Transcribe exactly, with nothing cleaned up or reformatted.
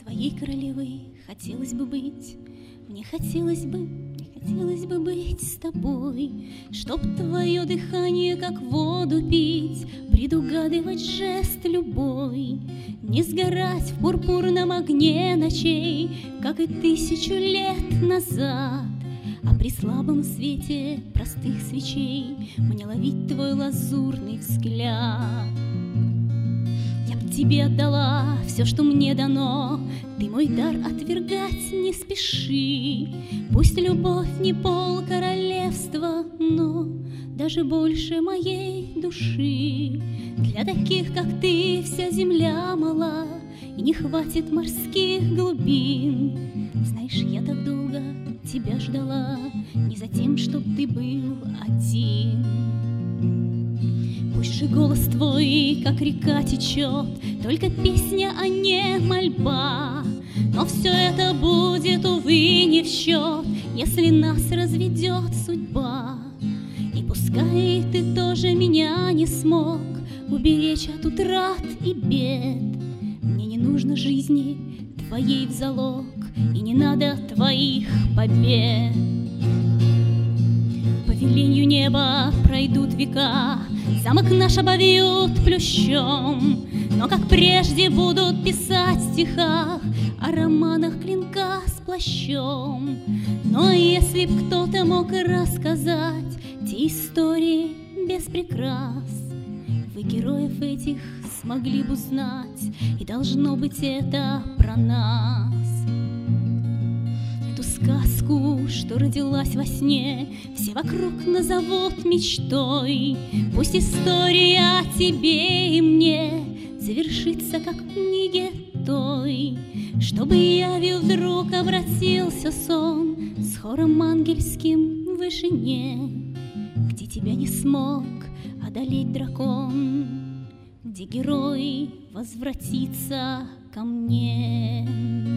Твоей королевой хотелось бы быть, мне хотелось бы, мне хотелось бы быть с тобой, чтоб твое дыхание, как воду пить, предугадывать жест любой, не сгорать в пурпурном огне ночей, как и тысячу лет назад, а при слабом свете простых свечей мне ловить твой лазурный взгляд. Тебе отдала все, что мне дано, ты мой дар отвергать не спеши. Пусть любовь не пол королевства, но даже больше моей души. Для таких, как ты, вся земля мала, и не хватит морских глубин. Знаешь, я так долго тебя ждала, не за тем, чтоб ты был один. Пусть же голос твой, как река, течет, только песня, а не мольба. Но все это будет, увы, не в счет, если нас разведет судьба. И пускай ты тоже меня не смог уберечь от утрат и бед, мне не нужно жизни твоей в залог, и не надо твоих побед. По велению неба пройдут века, замок наш обовьют плющом, но как прежде будут писать в стихах о романах клинка с плащом. Но если б кто-то мог рассказать те истории без прикрас, вы героев этих смогли бы узнать, и должно быть это про нас. Эту сказку, что родилась во сне, все вокруг назовут мечтой. Пусть история о тебе и мне завершится, как в книге той, чтобы явью вдруг обратился сон с хором ангельским в вышине, где тебя не смог одолеть дракон, где герой возвратится ко мне.